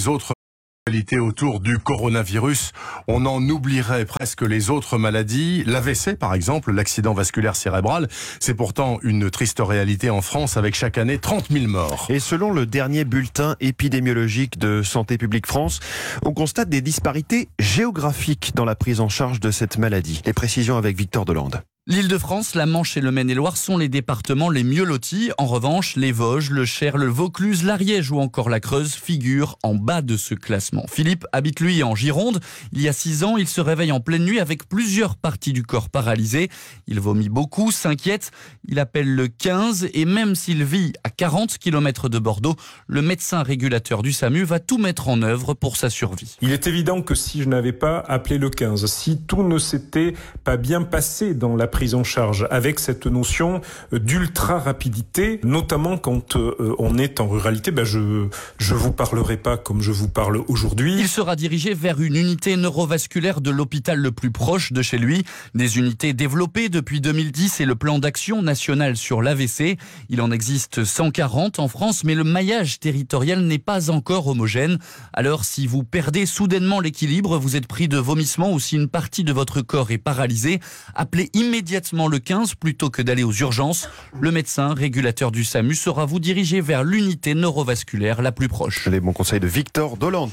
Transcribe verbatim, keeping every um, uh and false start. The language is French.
les autres réalités autour du coronavirus, on en oublierait presque les autres maladies. L'A V C, par exemple, l'accident vasculaire cérébral, c'est pourtant une triste réalité en France avec chaque année trente mille morts. Et selon le dernier bulletin épidémiologique de Santé publique France, on constate des disparités géographiques dans la prise en charge de cette maladie. Les précisions avec Victor Delande. L'Île-de-France, la Manche et le Maine-et-Loire sont les départements les mieux lotis. En revanche, les Vosges, le Cher, le Vaucluse, l'Ariège ou encore la Creuse figurent en bas de ce classement. Philippe habite lui en Gironde. Il y a six ans, il se réveille en pleine nuit avec plusieurs parties du corps paralysées. Il vomit beaucoup, s'inquiète. Il appelle le quinze et même s'il vit à quarante kilomètres de Bordeaux, le médecin régulateur du SAMU va tout mettre en œuvre pour sa survie. Il est évident que si je n'avais pas appelé le quinze, si tout ne s'était pas bien passé dans la prise en charge avec cette notion d'ultra rapidité, notamment quand euh, on est en ruralité, ben je je vous parlerai pas comme je vous parle aujourd'hui. Il sera dirigé vers une unité neurovasculaire de l'hôpital le plus proche de chez lui. Des unités développées depuis deux mille dix et le plan d'action national sur l'A V C. Il en existe cent quarante en France, mais le maillage territorial n'est pas encore homogène. Alors si vous perdez soudainement l'équilibre, vous êtes pris de vomissements ou si une partie de votre corps est paralysée, appelez immédiatement immédiatement le quinze plutôt que d'aller aux urgences. Le médecin régulateur du SAMU saura vous diriger vers l'unité neurovasculaire la plus proche. Les bons conseils de Victor Delande.